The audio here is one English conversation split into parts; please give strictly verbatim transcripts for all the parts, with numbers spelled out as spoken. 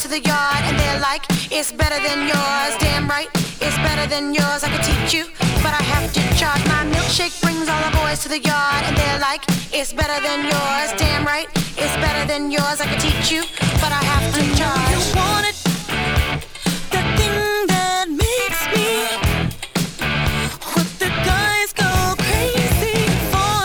the yard and they're like, it's better than yours. Damn right, it's better than yours. I could teach you, but I have to charge. My milkshake brings all the boys to the yard and they're like, it's better than yours. Damn right, it's better than yours. I could teach you, but I have to charge. You want it, that thing that makes me what the guys go crazy for.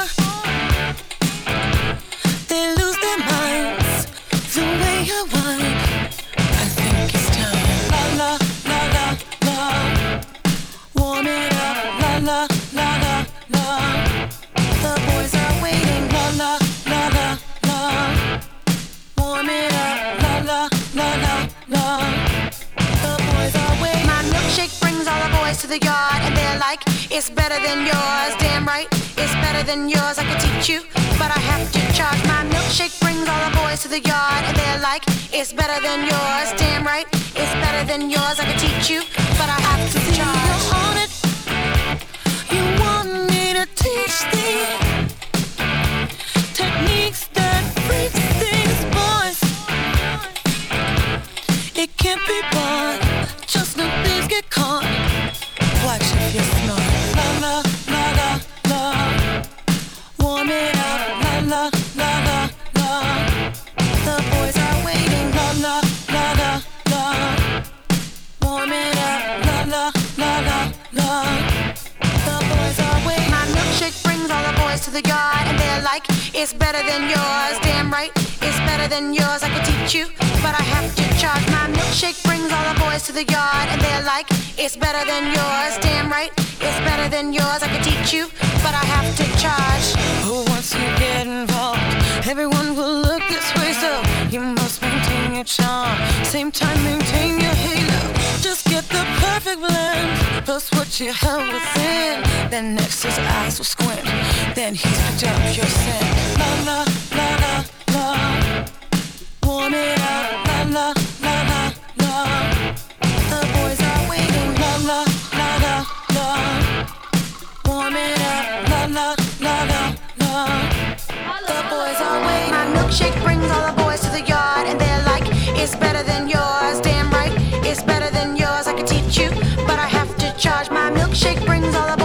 They lose their minds the way I want. I think it's time. La la la la la, warm it up. La la la la la, the boys are waiting. La la la la la, warm it up. La la la la la, the boys are waiting. My milkshake brings all the boys to the yard and they're like, it's better than yours. Damn right, it's better than yours. I could teach you, but I have to charge. My milkshake brings all the boys to the yard and they're like, it's better than yours. Damn right, it's better than yours. I could teach you, but I have to charge. You're on it. You want me to teach thee techniques that freaks these boys. It can't be bought, just no thieves get caught. Watch if you're smart. La la la la la, warm it up. La la la la la, the boys are waiting. La la la la la, warm it up. La la la la la, the boys are waiting. My milkshake brings all the boys to the yard and they're like, it's better than yours. Damn right, it's better than yours. I could teach you, but I have to charge. My milkshake brings all the boys to the yard and they're like, it's better than yours. Damn right, it's better than yours. I could teach you, but I have to charge. Once you get involved, everyone will look this way, so you must maintain your charm. Same time, maintain your halo. Just get the perfect blend, plus what you have within. Then next his eyes will squint, then he's picked up your scent. La la la la la, warm it up. La la la la la, the boys are waiting. La la la la la, warm it up. La la la la la, the boys are waiting. My milkshake brings all the boys to the yard and they're like, it's better than yours. Damn right, it's better than yours. I could teach you, but I have to charge. My milkshake brings all the boys